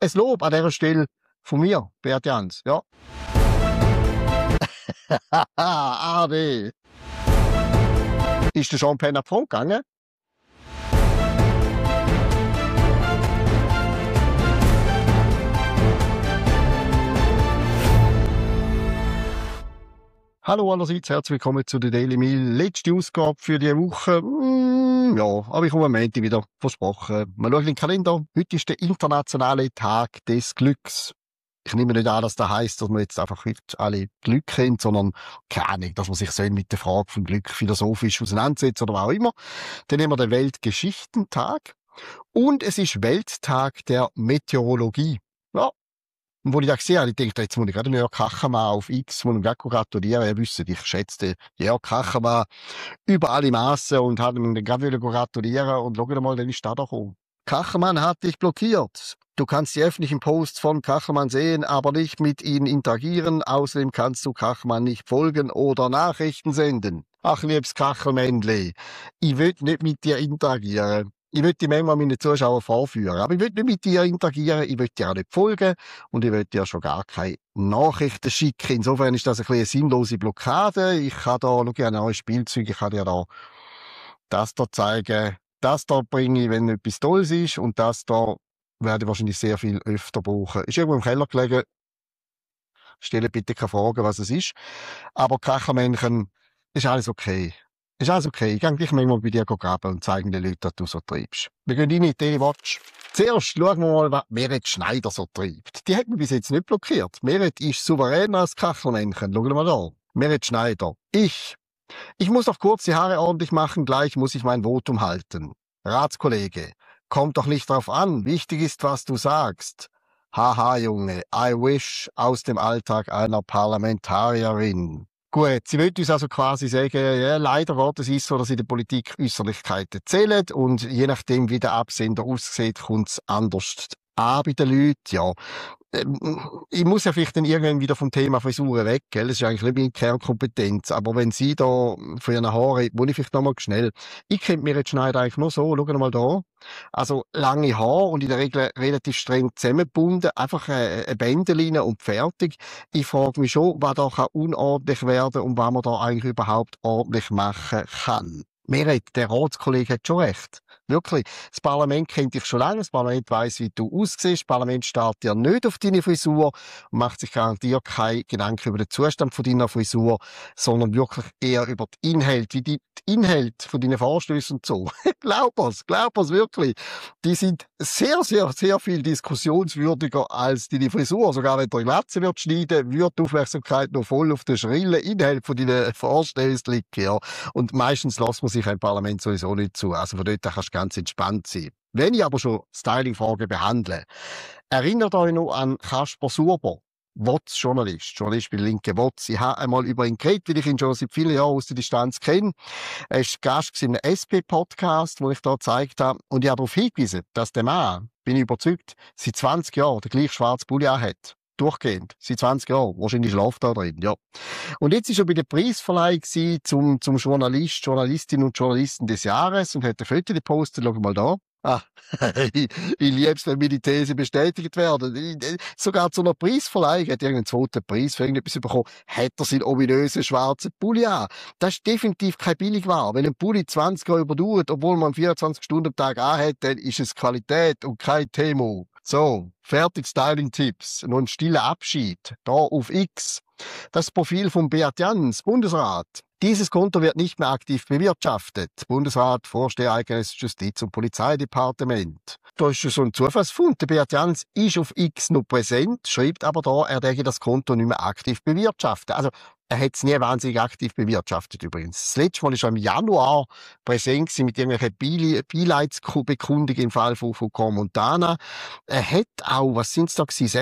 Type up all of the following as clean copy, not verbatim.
Ein Lob an dieser Stelle von mir, Beat Jans. Ja. Ade. Ist der Jean Pen ab gegangen? Hallo allerseits, herzlich willkommen zu der Daily Mail. Letzte Ausgabe für die Woche. Ja, aber ich komme am Montag wieder, versprochen. Mal schauen in den Kalender. Heute ist der internationale Tag des Glücks. Ich nehme nicht an, dass das heisst, dass man jetzt einfach heute alle Glück kennt, sondern keine Ahnung, dass man sich so mit der Frage vom Glück philosophisch auseinandersetzt oder was auch immer. Dann nehmen wir den Weltgeschichtentag. Und es ist Welttag der Meteorologie. Ja. Und wo ich das gesehen habe, ich dachte, jetzt muss ich gerade Jörg Kachemann auf X, muss ihm gleich gratulieren. Ihr wisst, ich schätze Jörg Kachemann über alle Massen und habe ihm dann gerade gratulieren und schau mal, dann ist da doch gekommen. Kachemann hat dich blockiert. Du kannst die öffentlichen Posts von Kachemann sehen, aber nicht mit ihnen interagieren. Außerdem kannst du Kachemann nicht folgen oder Nachrichten senden. Ach, liebes Kachelmännli, ich will nicht mit dir interagieren. Ich will die manchmal meine Zuschauer vorführen, aber ich will nicht mit dir interagieren, ich will dir auch nicht folgen und ich will dir schon gar keine Nachrichten schicken. Insofern ist das eine sinnlose Blockade. Ich kann da noch gerne neue Spielzeuge, ich kann dir da das da zeigen. Das da bringe ich, wenn etwas Tolles ist und das da werde ich wahrscheinlich sehr viel öfter brauchen. Ist irgendwo im Keller gelegen. Stelle bitte keine Fragen, was es ist. Aber Kachermännchen, ist alles okay. Ist alles okay. Ich gehe gleich manchmal bei dir graben und zeige den Leuten, dass du so treibst. Wir gehen rein in die Daily-Watch. Zuerst schauen wir mal, was Meret Schneider so treibt. Die hat mich bis jetzt nicht blockiert. Meret ist souveräner als Kachelmännchen. Schauen wir mal da. Meret Schneider. Ich muss doch kurz die Haare ordentlich machen, gleich muss ich mein Votum halten. Ratskollege. Kommt doch nicht drauf an. Wichtig ist, was du sagst. Haha, Junge. I wish aus dem Alltag einer Parlamentarierin. Gut, sie will uns also quasi sagen, ja, leider Gottes ist so, dass in der Politik Äußerlichkeiten zählen und je nachdem, wie der Absender aussieht, kommt es anders an bei den Leuten, ja. Ich muss ja vielleicht dann irgendwann wieder vom Thema Frisuren weg, gell? Das ist eigentlich nicht meine Kernkompetenz. Aber wenn Sie da von Ihren Haaren, muss ich vielleicht nochmal schnell. Ich kenne mir jetzt Schneider eigentlich nur so, schauen wir mal da. Also, lange Haare und in der Regel relativ streng zusammengebunden. Einfach eine Bänderline und fertig. Ich frage mich schon, was da unordentlich werden und was man da eigentlich überhaupt ordentlich machen kann. Meret, der Ratskollege hat schon recht. Wirklich. Das Parlament kennt dich schon lange. Das Parlament weiss, wie du aussiehst. Das Parlament starrt dir nicht auf deine Frisur und macht sich garantiert keine Gedanken über den Zustand von deiner Frisur, sondern wirklich eher über die Inhalte, wie die Inhalte von deinen Vorstößen und so. Glaub es wirklich. Die sind sehr, sehr, sehr viel diskussionswürdiger als deine Frisur. Sogar wenn du die Glatze wird schneiden, wird die Aufmerksamkeit noch voll auf den schrillen Inhalt von deinen Vorstößen liegen. Ja. Und meistens lässt man sich im Parlament sowieso nicht zu. Also von dort kannst du ganz entspannt sein. Wenn ich aber schon Styling-Fragen behandle, erinnert euch noch an Kasper Surber, WOTS-Journalist bei der Linken WOTS. Ich habe einmal über ihn geredet, weil ich ihn schon seit vielen Jahren aus der Distanz kenne. Er war Gast in einem SP-Podcast, den ich da gezeigt habe. Und ich habe darauf hingewiesen, dass der Mann, bin ich überzeugt, seit 20 Jahren den gleichen schwarzen Pulli hat. Durchgehend. Seit 20 Jahren. Wahrscheinlich schlaft er drin, ja. Und jetzt ist er bei der Preisverleihung zum Journalistin und Journalisten des Jahres und hat ein Foto gepostet. Schau mal da. Ah, ich liebe es, wenn meine These bestätigt werden. Sogar zu einer Preisverleihung hat er irgendeinen zweiten Preis für irgendetwas bekommen, hat er seinen ominösen schwarzen Pulli an. Das ist definitiv kein Billigware. Wenn ein Pulli 20 Jahre überdauert, obwohl man 24 Stunden am Tag anhat, dann ist es Qualität und kein Thema. So, fertig Styling-Tipps. Noch ein stiller Abschied. Da auf X. Das Profil von Beat Jans, Bundesrat. Dieses Konto wird nicht mehr aktiv bewirtschaftet. Bundesrat, Vorsteher eigenes Justiz- und Polizeidepartement. Da ist schon so ein Zufallsfund. Der Beat Jans ist auf X noch präsent, schreibt aber da, er denke das Konto nicht mehr aktiv bewirtschaften. Also, er hat es nie wahnsinnig aktiv bewirtschaftet übrigens. Das letzte Mal war er im Januar präsent mit irgendwelchen Beileidsbekundungen im Fall von Montana. Er hat auch, was sind es da gewesen,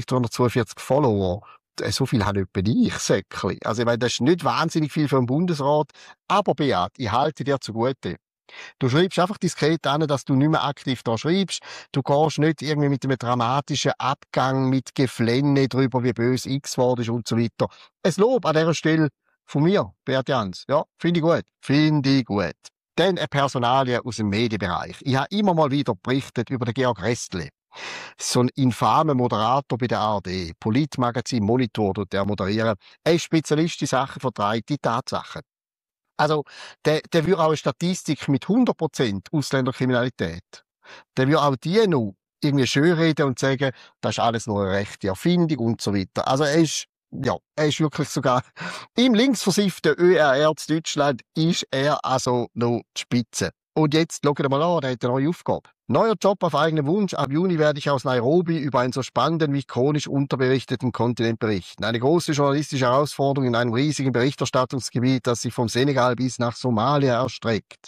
6.342 Follower. So viel hat etwa ich, Säckli. Also ich meine, das ist nicht wahnsinnig viel für einen Bundesrat. Aber Beat, ich halte dir zugute. Du schreibst einfach diskret an, dass du nicht mehr aktiv da schreibst. Du gehst nicht irgendwie mit einem dramatischen Abgang, mit Geflenne drüber, wie böse X geworden ist und so weiter. Ein Lob an dieser Stelle von mir, Beat Jans. Ja, finde ich gut. Finde ich gut. Dann eine Personalie aus dem Medienbereich. Ich habe immer mal wieder berichtet über den Georg Restli. So ein infamer Moderator bei der ARD, Politmagazin Monitor, tut der moderieren. Er ist Spezialist in Sachen vertreibte Tatsachen. Also, der würde auch eine Statistik mit 100% Ausländerkriminalität. Der würde auch die noch irgendwie schönreden und sagen, das ist alles nur eine rechte Erfindung und so weiter. Also er ist wirklich sogar im linksversifften ÖRR zu Deutschland ist er also noch die Spitze. Und jetzt, schaut mal an, der hat eine neue Aufgabe. Neuer Job auf eigenen Wunsch. Ab Juni werde ich aus Nairobi über einen so spannenden wie chronisch unterberichteten Kontinent berichten. Eine große journalistische Herausforderung in einem riesigen Berichterstattungsgebiet, das sich vom Senegal bis nach Somalia erstreckt.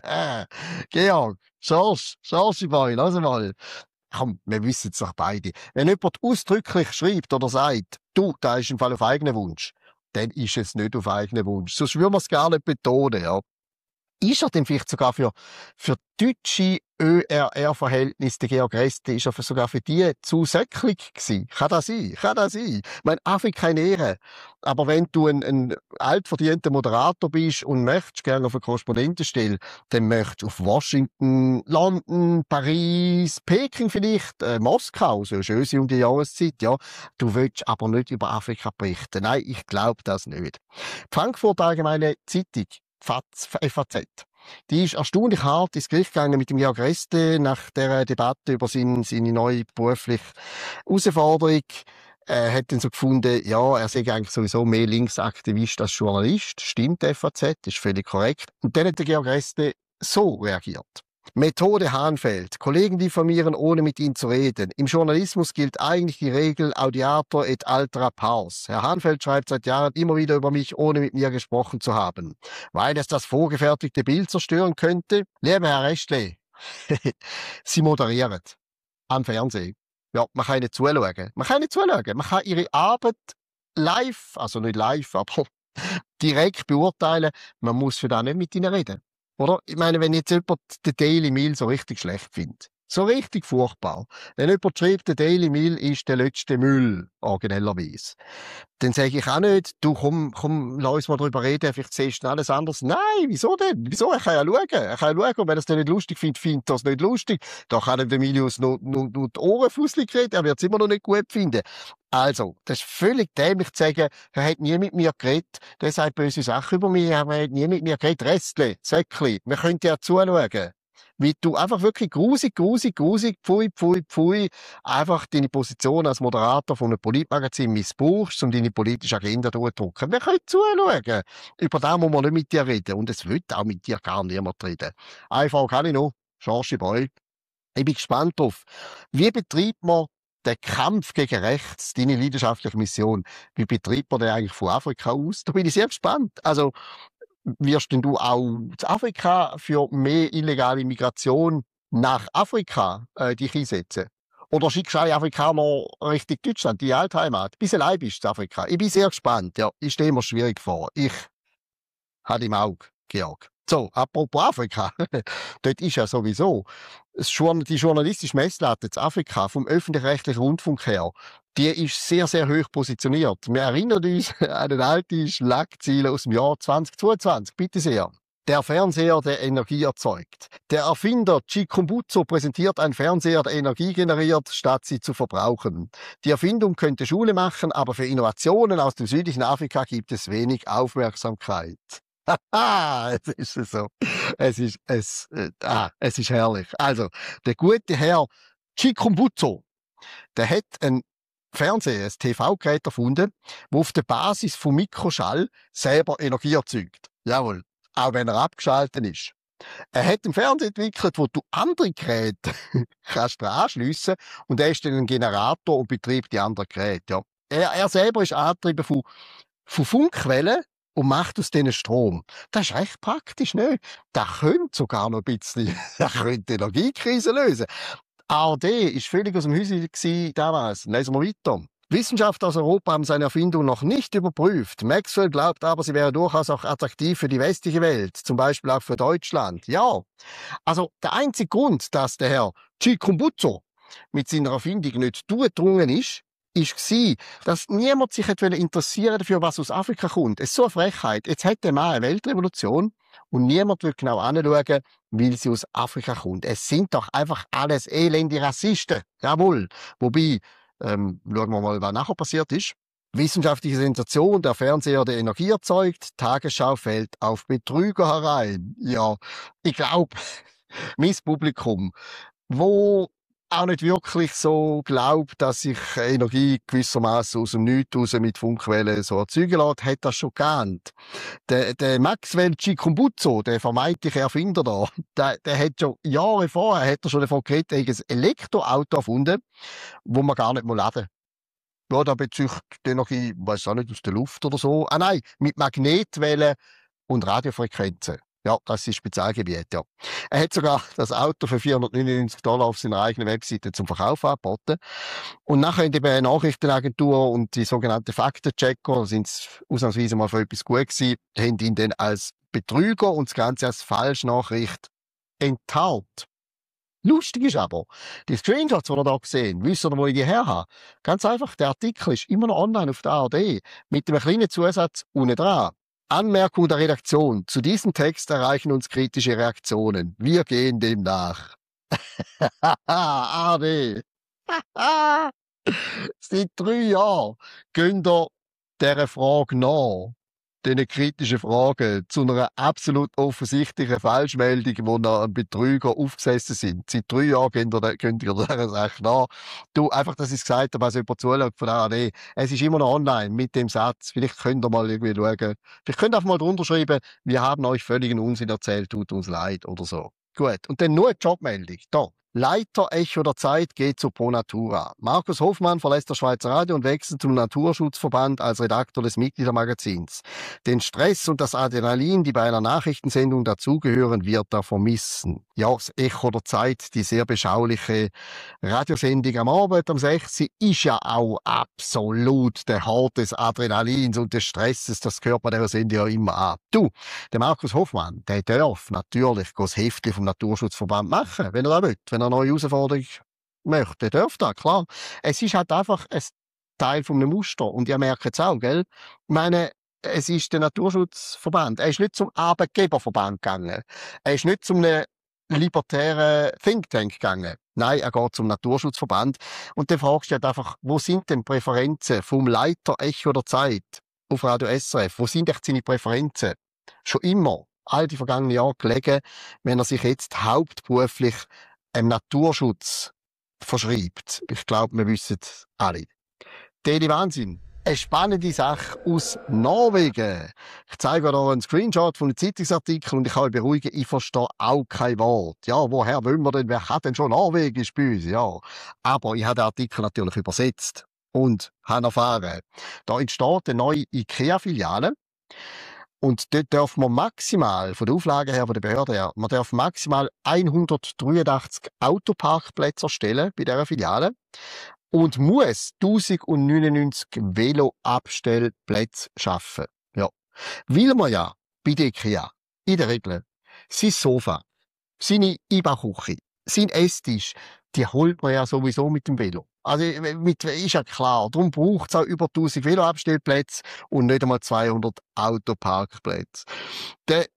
Georg, George Boy, lass mal. Komm, wir wissen es doch beide. Wenn jemand ausdrücklich schreibt oder sagt, du, da ist im Fall auf eigenen Wunsch, dann ist es nicht auf eigenen Wunsch. Sonst würden wir es gar nicht betonen, ja. Ist er denn vielleicht sogar für deutsche ÖRR-Verhältnisse, der Georg Reste, ist er sogar für die zu söcklig gewesen? Kann das sein? Kann das sein? Ich meine, Afrika in Ehre. Aber wenn du ein altverdienter Moderator bist und möchtest gerne auf eine Korrespondentenstelle, dann möchtest du auf Washington, London, Paris, Peking vielleicht, Moskau, so schön sie um die Jahreszeit, ja. Du willst aber nicht über Afrika berichten. Nein, ich glaube das nicht. Die Frankfurter Allgemeine Zeitung, FAZ. Die ist erstaunlich hart ins Gericht gegangen mit dem Georg Reste nach der Debatte über seine neue berufliche Herausforderung. Er hat dann so gefunden, ja, er sei eigentlich sowieso mehr Linksaktivist als Journalist. Stimmt, FAZ, ist völlig korrekt. Und dann hat der Georg Reste so reagiert. Methode Hahnfeld. Kollegen diffamieren, ohne mit ihnen zu reden. Im Journalismus gilt eigentlich die Regel audiator et altera pars. Herr Hahnfeld schreibt seit Jahren immer wieder über mich, ohne mit mir gesprochen zu haben. Weil es das vorgefertigte Bild zerstören könnte? Lieber Herr Restle, Sie moderieren am Fernsehen. Ja, man kann nicht zuschauen. Man kann nicht zuschauen. Man kann Ihre Arbeit live, also nicht live, aber direkt beurteilen. Man muss für das nicht mit Ihnen reden. Oder? Ich meine, wenn jetzt jemand den Daily Mail so richtig schlecht findet, so richtig furchtbar, wenn jemand schreibt, der Daily Mail ist der letzte Müll, originellerweise, dann sage ich auch nicht, du komm, lass uns mal drüber reden, vielleicht siehst du alles anders. Nein, wieso denn? Wieso? Er kann ja schauen. Er kann ja schauen, und wenn er es dann nicht lustig findet, findet er es nicht lustig. Da kann ihm der Milius nur die Ohren fusselig reden, er wird es immer noch nicht gut finden. Also, das ist völlig dämlich zu sagen, er hat nie mit mir geredet, der sagt böse Sachen über mich, aber er hat nie mit mir geredet. Restle, Säckli, wir können ja zuschauen. Wie du einfach wirklich grusig, pfui, einfach deine Position als Moderator von einem Politmagazin missbrauchst, um deine politische Agenda durchzudrücken. Wir können zuschauen. Über das muss man nicht mit dir reden. Und es will auch mit dir gar niemand reden. Einfach kann ich noch. George Boy. Ich bin gespannt drauf. Wie betreibt man den Kampf gegen rechts, deine leidenschaftliche Mission? Wie betreibt man den eigentlich von Afrika aus? Da bin ich sehr gespannt. Also, wirst denn du auch zu Afrika für mehr illegale Migration nach Afrika dich einsetzen? Oder schickst du alle Afrikaner Richtung Deutschland, die Altheimat? Bis allein bist du in Afrika. Ich bin sehr gespannt. Ja, ich stehe mir schwierig vor. Ich habe im Auge, Georg. So, apropos Afrika. Dort ist ja sowieso die journalistische Messlatte in Afrika vom öffentlich-rechtlichen Rundfunk her, die ist sehr, sehr hoch positioniert. Wir erinnern uns an eine alte Schlagzeile aus dem Jahr 2022. Bitte sehr. Der Fernseher, der Energie erzeugt. Der Erfinder Chikumbutso präsentiert einen Fernseher, der Energie generiert, statt sie zu verbrauchen. Die Erfindung könnte Schule machen, aber für Innovationen aus dem südlichen Afrika gibt es wenig Aufmerksamkeit. Haha, es ist so. Es ist herrlich. Also, der gute Herr Chikumbutso, der hat ein Fernseher, ein TV-Gerät erfunden, das auf der Basis von Mikroschall selber Energie erzeugt. Jawohl. Auch wenn er abgeschaltet ist. Er hat einen Fernseher entwickelt, wo du andere Geräte kannst anschliessen und er ist dann ein Generator und betreibt die anderen Geräte. Ja. Er selber ist angetrieben von Funkquellen und macht aus denen Strom. Das ist recht praktisch, ne? Das könnte sogar noch ein bisschen, das könnte die Energiekrise lösen. ARD war völlig aus dem Häuschen damals. Lesen wir weiter. Wissenschaftler aus Europa haben seine Erfindung noch nicht überprüft. Maxwell glaubt aber, sie wäre durchaus auch attraktiv für die westliche Welt, zum Beispiel auch für Deutschland. Ja, also der einzige Grund, dass der Herr Chikumbutso mit seiner Erfindung nicht durchgedrungen ist, war, dass niemand sich interessieren dafür, was aus Afrika kommt. Es ist so eine Frechheit. Jetzt hat der Mann eine Weltrevolution und niemand will genau anschauen, weil sie aus Afrika kommt. Es sind doch einfach alles elende Rassisten. Jawohl. Wobei, schauen wir mal, was nachher passiert ist. Wissenschaftliche Sensation, der Fernseher, der Energie erzeugt, Tagesschau fällt auf Betrüger herein. Ja, ich glaube, mein Publikum, wo auch nicht wirklich so glaubt, dass sich Energie gewissermaßen aus dem Nichts raus mit Funkwellen so erzeugen lässt, hat das schon geahnt. Der Maxwell Chikumbutso, der vermeintliche Erfinder der hat schon Jahre vorher hat er schon davon geredet, er hat ein Elektroauto erfunden, wo man gar nicht laden muss. Ja, da bezieht die Energie, weiß auch nicht, aus der Luft oder so. Ah nein, mit Magnetwellen und Radiofrequenzen. Ja, das ist Spezialgebiet, ja. Er hat sogar das Auto für $499 auf seiner eigenen Webseite zum Verkauf angeboten. Und nachher haben eben eine Nachrichtenagentur und die sogenannten Faktenchecker, sind ausnahmsweise mal für etwas gut gewesen, haben ihn dann als Betrüger und das Ganze als Falschnachricht enttarnt. Lustig ist aber, die Screenshots, die ihr da gesehen, wisst ihr, wo ich die her habe? Ganz einfach, der Artikel ist immer noch online auf der ARD, mit einem kleinen Zusatz unten dran. Anmerkung der Redaktion. Zu diesem Text erreichen uns kritische Reaktionen. Wir gehen dem nach. ARD. Seit 3 Jahren gehen ihr dieser Frage nach. Diesen kritischen Fragen zu einer absolut offensichtlichen Falschmeldung, wo noch ein Betrüger aufgesessen sind. Seit 3 Jahren könnt ihr dieser Sache nach. Du, einfach, dass ich es gesagt habe, also jemand zuschaut von der ARD. Es ist immer noch online mit dem Satz. Vielleicht könnt ihr mal irgendwie schauen. Vielleicht könnt ihr einfach mal drunter schreiben, wir haben euch völligen Unsinn erzählt, tut uns leid oder so. Gut. Und dann nur eine Jobmeldung. Da. Leiter Echo der Zeit geht zu Pro Natura. Markus Hofmann verlässt das Schweizer Radio und wechselt zum Naturschutzverband als Redakteur des Mitgliedermagazins. Den Stress und das Adrenalin, die bei einer Nachrichtensendung dazugehören, wird er vermissen. Ja, das Echo der Zeit, die sehr beschauliche Radiosendung am Abend um 6 Uhr, ist ja auch absolut der Hort des Adrenalins und des Stresses. Das gehört bei dieser Sendung ja immer an. Du, der Markus Hofmann, der darf natürlich das Heftchen vom Naturschutzverband machen, wenn er das will. Wenn er eine neue Herausforderung möchte, darf das, klar. Es ist halt einfach ein Teil von einem Muster. Und ihr merkt es auch, gell? Ich meine, es ist der Naturschutzverband. Er ist nicht zum Arbeitgeberverband gegangen. Er ist nicht zum libertären Think Tank gegangen. Nein, er geht zum Naturschutzverband. Und dann fragst du halt einfach, wo sind denn Präferenzen vom Leiter Echo der Zeit auf Radio SRF? Wo sind echt seine Präferenzen? Schon immer, all die vergangenen Jahre gelegen, wenn er sich jetzt hauptberuflich einem Naturschutz verschreibt. Ich glaube, wir wissen es alle. Daily Wahnsinn. Eine spannende Sache aus Norwegen. Ich zeige euch einen Screenshot von einem Zeitungsartikel und ich kann euch beruhigen, ich verstehe auch kein Wort. Ja, woher wollen wir denn, wer kann denn schon Norwegisch bei uns? Ja. Aber ich habe den Artikel natürlich übersetzt und habe erfahren, da entsteht eine neue IKEA-Filiale. Und dort darf man maximal, von der Auflage her, von der Behörde her, man darf maximal 183 Autoparkplätze erstellen bei dieser Filiale und muss 1099 Veloabstellplätze schaffen. Ja. Weil man ja bei der IKEA in der Regel sein Sofa, seine Einbauküche, sein Esstisch, die holt man ja sowieso mit dem Velo. Also, ist ja klar. Darum braucht es auch über 1000 Veloabstellplätze und nicht einmal 200 Autoparkplätze. Der,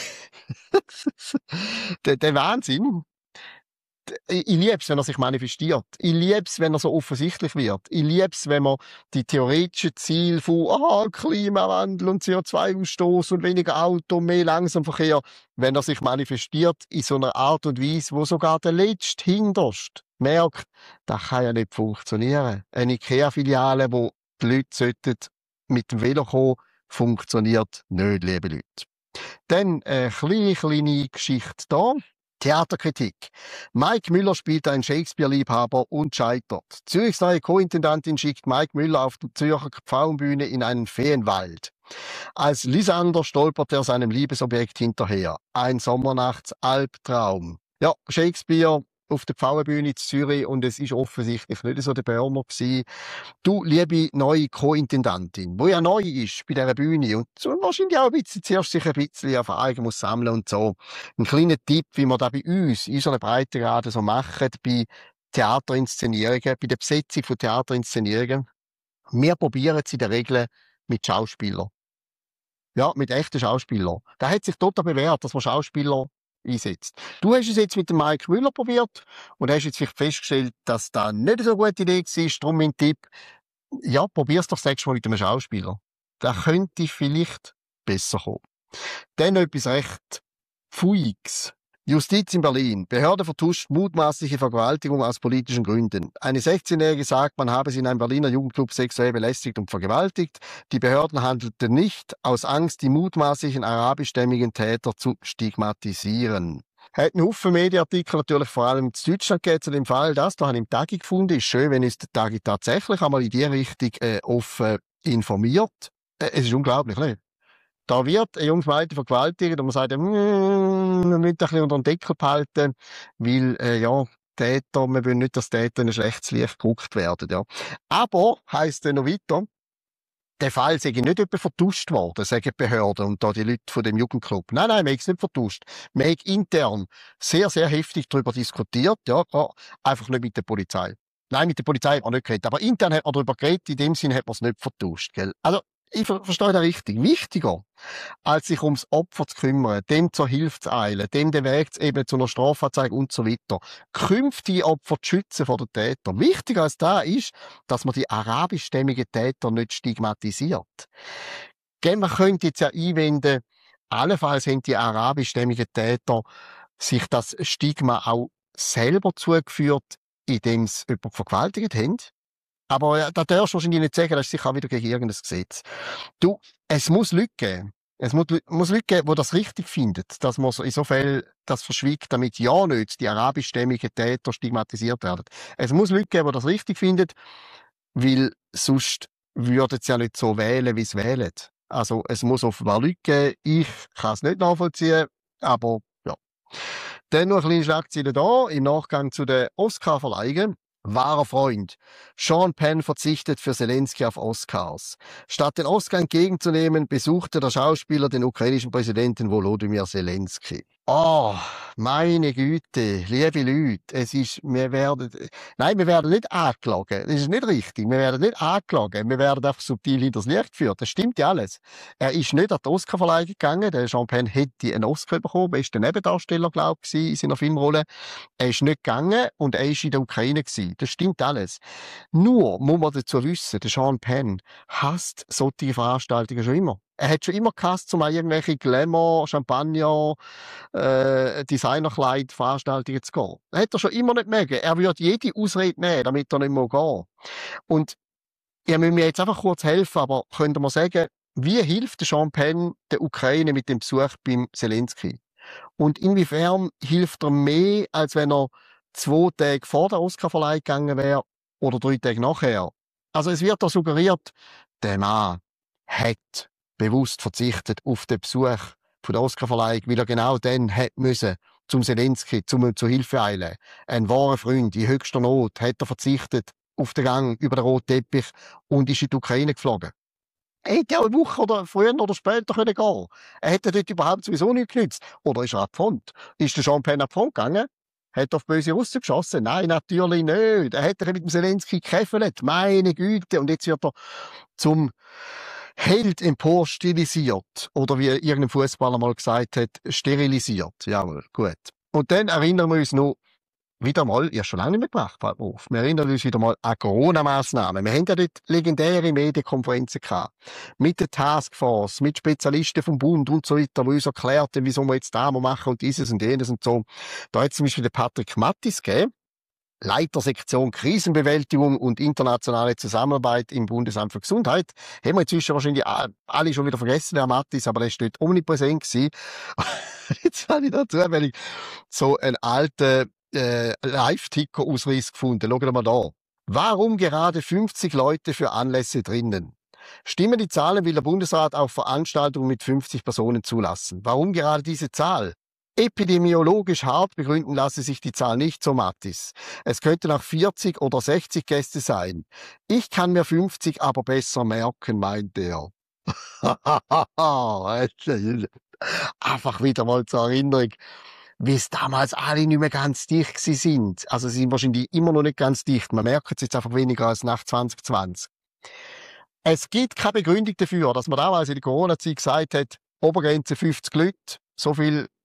der Wahnsinn. Ich liebe es, wenn er sich manifestiert. Ich liebe es, wenn er so offensichtlich wird. Ich liebe es, wenn man die theoretischen Ziele von Klimawandel und CO2-Ausstoß und weniger Auto, mehr Langsamverkehr, wenn er sich manifestiert in so einer Art und Weise, wo sogar der Letzte hinterst merkt, das kann ja nicht funktionieren. Eine IKEA-Filiale, wo die Leute mit dem Velo kommen, funktioniert nicht, liebe Leute. Dann eine kleine Geschichte hier. Theaterkritik. Mike Müller spielt einen Shakespeare-Liebhaber und scheitert. Zürichs neue Co-Intendantin schickt Mike Müller auf die Zürcher Pfauenbühne in einen Feenwald. Als Lysander stolpert er seinem Liebesobjekt hinterher. Ein Sommernachts-Albtraum. Ja, Shakespeare auf der Pfauenbühne in Zürich und es ist offensichtlich nicht so der Burner gewesen. Du, liebe neue Co-Intendantin, wo ja neu ist bei dieser Bühne und so wahrscheinlich auch ein bisschen, zuerst sich ein bisschen Erfahrung muss sammeln und so. Ein kleiner Tipp, wie wir da bei uns, in unserer Breitengrade so machen, bei Theaterinszenierungen, bei der Besetzung von Theaterinszenierungen. Wir probieren es in der Regel mit Schauspielern. Ja, mit echten Schauspielern. Da hat sich total bewährt, dass wir Schauspieler einsetzt. Du hast es jetzt mit dem Mike Müller probiert und hast jetzt vielleicht festgestellt, dass das nicht so eine gute Idee war. Darum mein Tipp, ja, probier's doch das nächste Mal mit einem Schauspieler. Der könnte vielleicht besser kommen. Dann etwas recht Pfuiges. Justiz in Berlin. Behörde vertuscht mutmaßliche Vergewaltigung aus politischen Gründen. Eine 16-Jährige sagt, man habe sie in einem Berliner Jugendclub sexuell belästigt und vergewaltigt. Die Behörden handelten nicht aus Angst, die mutmaßlichen arabischstämmigen Täter zu stigmatisieren. Hat einen Haufen Medienartikel natürlich vor allem in Deutschland gegeben zu dem Fall. Da habe ich im Tagi gefunden. Ist schön, wenn uns der Tagi tatsächlich einmal in die Richtung offen informiert. Es ist unglaublich, ne? Da wird ein junges Mädchen vergewaltigt und man sagt, man müsste ein bisschen unter den Deckel behalten, weil, ja, Täter, wir wollen nicht, dass Täter in ein schlechtes Licht gerückt werden, ja. Aber, heisst dann noch weiter, der Fall sei nicht etwa vertuscht worden, sagen die Behörden und da die Leute von dem Jugendclub. Nein, man hat es nicht vertuscht. Man hat intern sehr, sehr heftig darüber diskutiert, ja, einfach nicht mit der Polizei. Nein, mit der Polizei hat man nicht geredet, aber intern hat man darüber geredet, in dem Sinne hat man es nicht vertuscht, gell. Also, ich verstehe das richtig. Wichtiger, als sich ums Opfer zu kümmern, dem zur Hilfe zu eilen, dem den Weg zu ebnen zu einer Strafanzeige und so weiter, künftige Opfer zu schützen vor den Tätern. Wichtiger als das ist, dass man die arabischstämmigen Täter nicht stigmatisiert. Man könnte jetzt ja einwenden, allenfalls haben die arabischstämmigen Täter sich das Stigma auch selber zugeführt, indem sie jemanden vergewaltigt haben. Aber da darfst du wahrscheinlich nicht sagen, das ist sicher auch wieder gegen irgendein Gesetz. Du, es muss Leute geben. Es muss Leute geben, die das richtig finden, dass man in so Fällen das verschwiegt, damit ja nicht die arabischstämmigen Täter stigmatisiert werden. Es muss Leute geben, die das richtig finden, weil sonst würden sie ja nicht so wählen, wie sie wählen. Also es muss offenbar Leute geben. Ich kann es nicht nachvollziehen, aber ja. Dann noch eine kleine Schlagzeile da, im Nachgang zu den Oscar-Verleihungen. Wahrer Freund. Sean Penn verzichtet für Zelensky auf Oscars. Statt den Oscar entgegenzunehmen, besuchte der Schauspieler den ukrainischen Präsidenten Volodymyr Zelensky. Oh, meine Güte, liebe Leute, wir werden nicht angeklagt. Das ist nicht richtig. Wir werden nicht angeklagt. Wir werden einfach subtil hinters Licht geführt. Das stimmt ja alles. Er ist nicht an die Oscarverleihung gegangen. Der Sean Penn hätte einen Oscar bekommen. Er ist der Nebendarsteller, glaube ich, in seiner Filmrolle. Er ist nicht gegangen und er ist in der Ukraine gewesen. Das stimmt alles. Nur muss man dazu wissen, der Sean Penn hasst solche Veranstaltungen schon immer. Er hat schon immer gehasst, um an irgendwelche Glamour, Champagner, Designerkleid-Veranstaltungen zu gehen. Das hat er schon immer nicht mögen. Er würde jede Ausrede nehmen, damit er nicht mehr gehen. Und ihr müsst mir jetzt einfach kurz helfen, aber könnt ihr mir sagen, wie hilft der Sean Penn der Ukraine mit dem Besuch beim Zelensky? Und inwiefern hilft er mehr, als wenn er 2 Tage vor der Oscarverleihung gegangen wäre oder 3 Tage nachher? Also es wird da suggeriert, der Mann hat bewusst verzichtet auf den Besuch von der Oscarverleihung, weil er genau dann hätte müssen zum Zelensky, zur Hilfe eilen. Ein wahrer Freund in höchster Not hat er verzichtet auf den Gang über den roten Teppich und ist in die Ukraine geflogen. Er hätte ja eine Woche oder früher oder später gehen können. Er hätte dort überhaupt sowieso nichts genützt. Oder ist er an die Front? Ist der Sean Penn an die Front gegangen? Hat er auf böse Russen geschossen? Nein, natürlich nicht. Er hätte mit dem Zelensky gekämpft. Meine Güte. Und jetzt wird er zum Held emporstilisiert. Oder wie irgendein Fußballer mal gesagt hat, sterilisiert. Jawohl, gut. Und dann erinnern wir uns noch wieder mal, ich habe schon lange nicht mehr gemacht, fällt mir auf. Wir erinnern uns wieder mal an Corona-Massnahmen. Wir haben ja dort legendäre Medienkonferenzen gehabt. Mit der Taskforce, mit Spezialisten vom Bund und so weiter, die uns erklärten, wieso wir jetzt da machen und dieses und jenes und so. Da hat zum Beispiel den Patrick Mattis gegeben, Leiter Sektion Krisenbewältigung und internationale Zusammenarbeit im Bundesamt für Gesundheit. Haben wir inzwischen wahrscheinlich alle schon wieder vergessen, Herr Mattis, aber er ist nicht omnipräsent gewesen. Jetzt habe ich da zufällig so einen alten Live-Ticker-Ausweis gefunden. Schauen wir mal da. Warum gerade 50 Leute für Anlässe drinnen? Stimmen die Zahlen, will der Bundesrat auch Veranstaltungen mit 50 Personen zulassen. Warum gerade diese Zahl? Epidemiologisch hart begründen lasse sich die Zahl nicht, so Mattis. Es könnten auch 40 oder 60 Gäste sein. Ich kann mir 50 aber besser merken, meint er. Einfach wieder mal zur Erinnerung, wie es damals alle nicht mehr ganz dicht sind. Also sie sind wahrscheinlich immer noch nicht ganz dicht. Man merkt es jetzt einfach weniger als nach 2020. Es gibt keine Begründung dafür, dass man damals in der Corona-Zeit gesagt hat, Obergrenze 50 Leute, so viel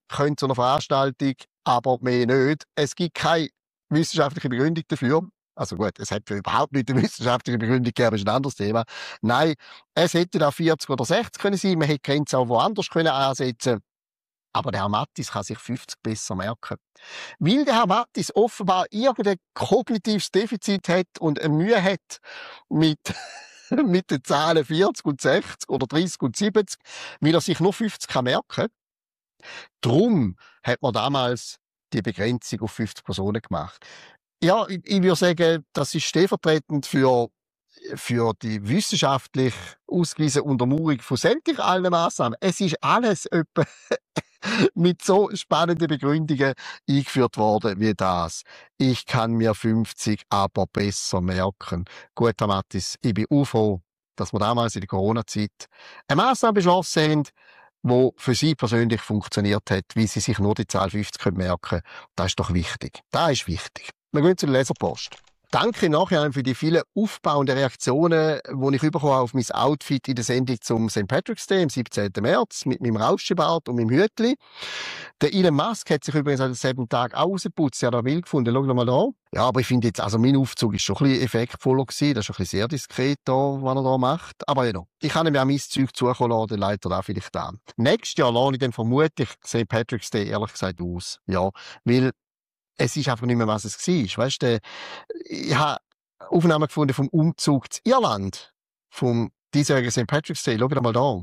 können zu einer Veranstaltung, aber mehr nicht. Es gibt keine wissenschaftliche Begründung dafür. Also gut, es hat für überhaupt nicht eine wissenschaftliche Begründung gegeben, aber ist ein anderes Thema. Nein, es hätte auch 40 oder 60 können sein, man hätte die Grenze auch woanders können ansetzen. Aber der Herr Mattis kann sich 50 besser merken. Weil der Herr Mattis offenbar irgendein kognitives Defizit hat und eine Mühe hat mit, mit den Zahlen 40 und 60 oder 30 und 70, weil er sich nur 50 kann merken. Drum hat man damals die Begrenzung auf 50 Personen gemacht. Ja, ich würde sagen, das ist stellvertretend für die wissenschaftlich ausgewiesene Untermauerung von sämtlichen allen Massnahmen. Es ist alles etwa mit so spannenden Begründungen eingeführt worden wie das. Ich kann mir 50 aber besser merken. Gut, Herr Mattis, ich bin auch froh, dass wir damals in der Corona-Zeit eine Massnahme beschlossen haben, die für Sie persönlich funktioniert hat, wie Sie sich nur die Zahl 50 merken können. Das ist doch wichtig. Das ist wichtig. Wir gehen zu der Leserpost. Danke im Nachhinein für die vielen aufbauenden Reaktionen, die ich bekommen habe auf mein Outfit in der Sendung zum St. Patrick's Day am 17. März mit meinem Rauschebart und meinem Hütli. Der Elon Musk hat sich übrigens an demselben Tag auch rausgeputzt. Ja, da wild gefunden. Schau mal da. Ja, aber ich finde jetzt, also mein Aufzug ist schon ein bisschen effektvoller gewesen. Das ist ein bisschen sehr diskret da, was er da macht. Aber ja, ich kann ihm auch mein Zeug zukommen lassen, dann leitet er da vielleicht an. Nächstes Jahr lade ich dann vermutlich St. Patrick's Day ehrlich gesagt aus. Ja, weil es ist einfach nicht mehr, was es war. Weißt du, ich habe Aufnahmen gefunden vom Umzug zu Irland, vom diesjährigen St. Patrick's Day. Schau mal da.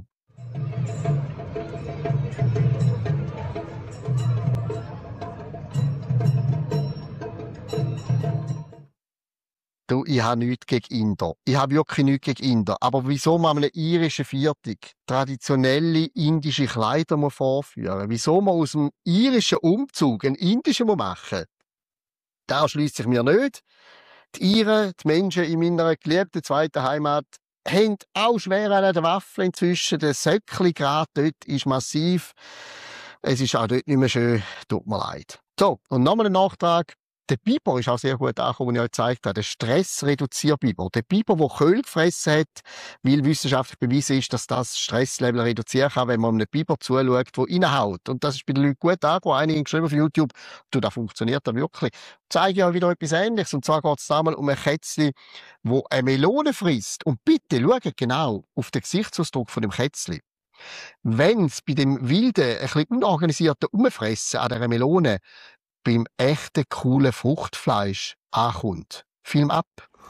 Du, ich habe nichts gegen Inder. Ich habe wirklich nichts gegen Inder. Aber wieso man einem irischen Viertel traditionelle indische Kleider vorführen? Wieso man aus dem irischen Umzug einen indischen machen? Das erschliesst sich mir nicht. Die Iren, die Menschen in meiner geliebten zweiten Heimat, haben auch schwer an der Waffel inzwischen. Der Söckli-Grad dort ist massiv. Es ist auch dort nicht mehr schön. Tut mir leid. So, und nochmal ein Nachtrag. Der Biber ist auch sehr gut angekommen, den ich euch gezeigt habe. Der Stressreduzierbiber. Der Biber, der Köhl gefressen hat, weil wissenschaftlich bewiesen ist, dass das Stresslevel reduzieren kann, wenn man einem Biber zuschaut, der reinhaut. Und das ist bei den Leuten gut angekommen. Einige haben geschrieben auf YouTube, du, das funktioniert da wirklich. Ich zeige ja wieder etwas Ähnliches. Und zwar geht es da mal um ein Kätzchen, das eine Melone frisst. Und bitte schaut genau auf den Gesichtsausdruck von dem Kätzchen. Wenn es bei dem wilden, ein bisschen unorganisierten Umfressen an dieser Melone beim echten, coolen Fruchtfleisch ankommt. Film ab.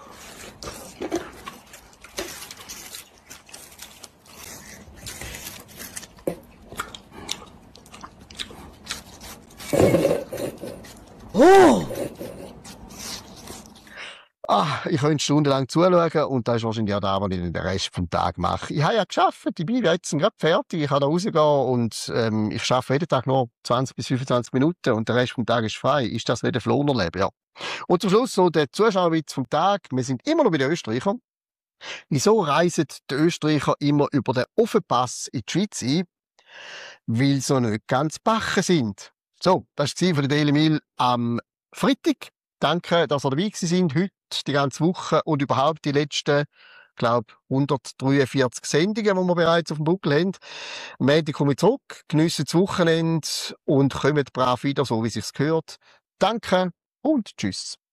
Oh! Ich könnte stundenlang zuschauen und das ist wahrscheinlich auch das, was ich den Rest vom Tag mache. Ich habe ja geschafft, ich bin jetzt gerade fertig, ich kann da rausgehen und ich arbeite jeden Tag nur 20 bis 25 Minuten und der Rest vom Tag ist frei. Ist das nicht ein Flonerleben? Ja. Und zum Schluss so der Zuschauerwitz vom Tag. Wir sind immer noch bei den Österreichern. Wieso reisen die Österreicher immer über den Offenpass in die Schweiz ein? Weil sie nicht ganz backen sind. So, das war von der Daily Mail am Freitag. Danke, dass ihr dabei sind heute, die ganze Woche und überhaupt die letzten, glaube 143 Sendungen, die wir bereits auf dem Buckel haben. Am Montag komme ich zurück, geniessen das Wochenende und kommt brav wieder, so wie es sich gehört. Danke und tschüss.